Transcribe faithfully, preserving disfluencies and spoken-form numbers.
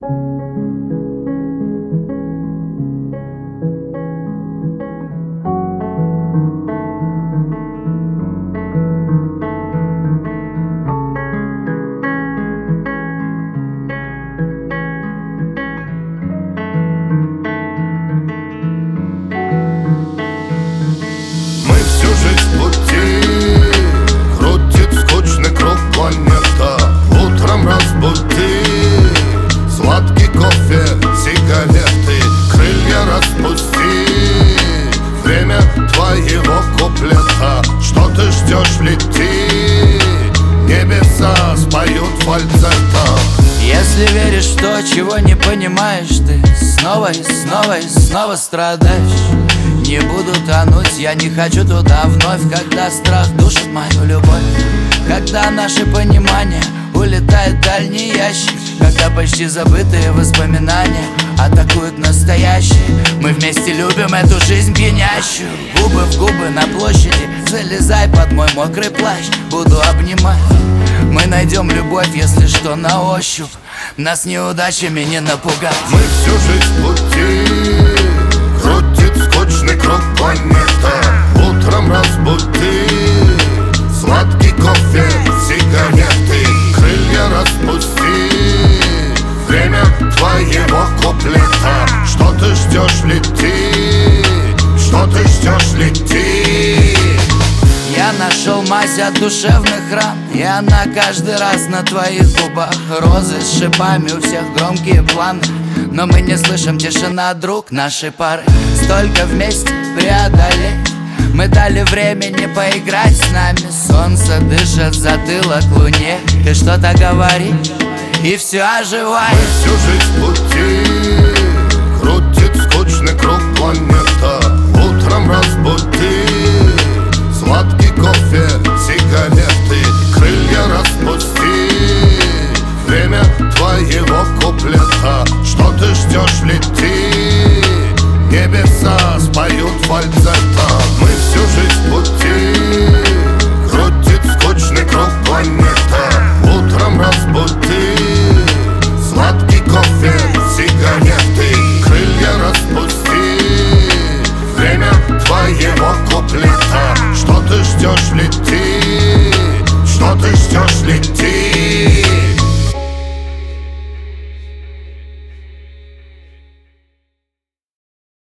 Жизнь в пути, крутит скучный круг планета. Утром разбуди, сладкий кофе, сигареты, крылья распусти. Время твоего куплета. Что ты ждешь, лети, небеса споют фальцетом. Если веришь в то, чего не понимаешь, ты снова и снова и снова страдаешь. Не буду тонуть, я не хочу туда вновь, когда страх душит мою любовь. Когда наше понимание улетает в дальний ящик, когда почти забытые воспоминания атакуют настоящие. Мы вместе любим эту жизнь пьянящую. Губы в губы на площади, залезай под мой мокрый плащ, буду обнимать. Мы найдем любовь, если что, на ощупь. Нас неудачами не напугать. Мы всю жизнь в пути, крутит скучный круг планета. Утром разбуди, сладкий кофе, сигареты, крылья распусти. Время твоего куплета. Что ты ждешь, лети, что ты ждешь, лети. Я нашел мазь от душевных ран, и она каждый раз на твоих губах. Розы с шипами, у всех громкие планы, но мы не слышим тишина, друг нашей пары. Столько вместе преодолеть, мы дали времени поиграть с нами. Солнце дышит в затылок луне, ты что-то говоришь и все оживает. Мы всю жизнь в пути, крутит скучный круг планета. Утром разбуди, сладкий кофе, сигареты, крылья распусти. Время твоего куплета. Что ты ждешь, лети, небеса споют фальцетом. Мы всю жизнь в пути, крутит скучный круг планета. Утром разбуди, сладкий кофе, сигареты, крылья распусти. Время твоего куплета. Что ты ждешь, лети, что ты ждешь, лети.